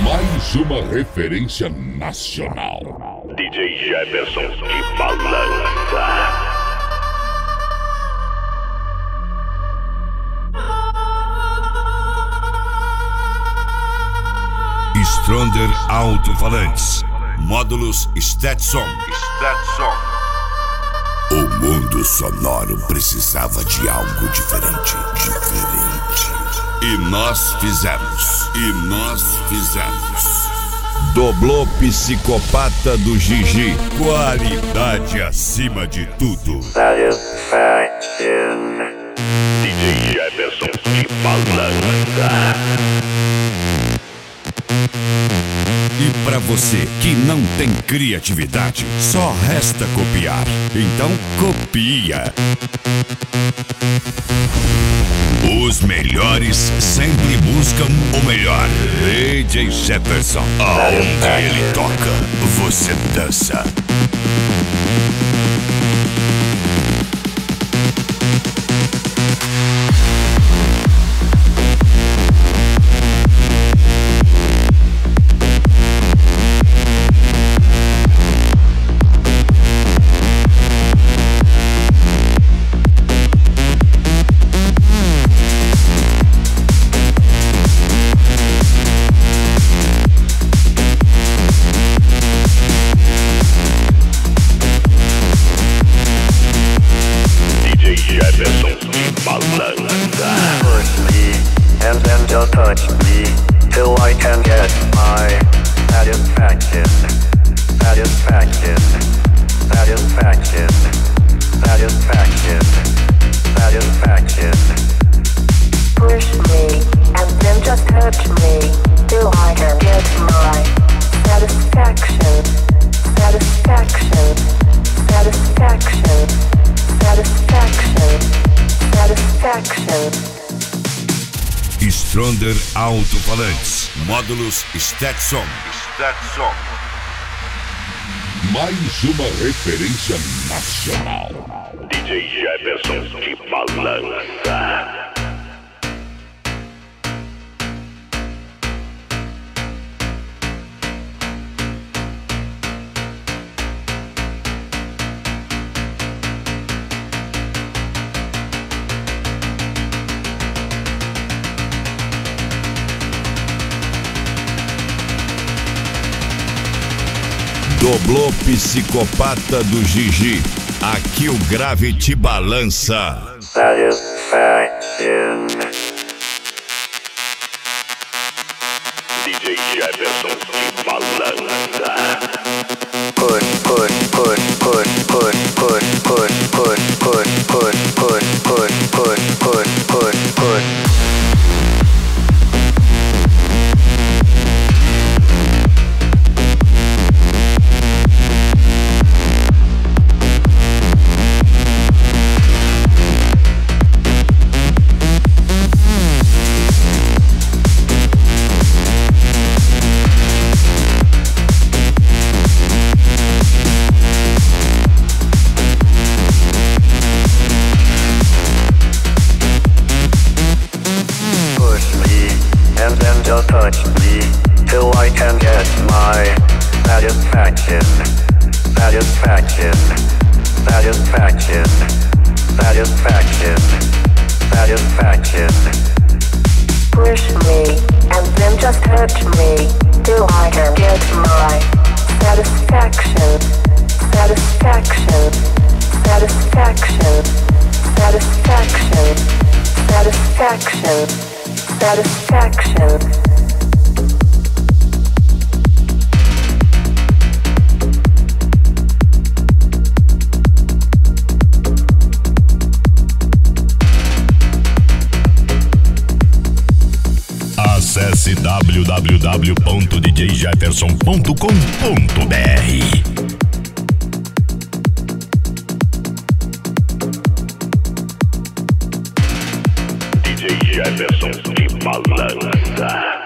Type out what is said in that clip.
Mais uma referência nacional. DJ Jefferson de Balança. Stronda Alto-Falantes. Módulos Stetson. O mundo sonoro precisava de algo diferente. E nós fizemos. Doblô Psicopata do Gigi. Qualidade acima de tudo. Satisfaction. DJ Jefferson de Balança. E pra você que não tem criatividade, só resta copiar. Então copia. Os melhores sempre buscam o melhor. DJ Jefferson, aonde ele toca, você dança. Push me and then just touch me till I can get my satisfaction. Push me and then just touch me till I can get my satisfaction. Stronda Alto-Falantes. Módulos Stetson. Mais uma referência nacional. DJ Jefferson de Balança. Doblô Psicopata do Gigi. Aqui o grave te balança. Satisfaction. DJ Jefferson de Balança. Push. Just touch me till I can get my satisfaction. Push me and then just touch me till I can get my satisfaction. Acesse www.djjefferson.com.br. DJ Jefferson de Balança.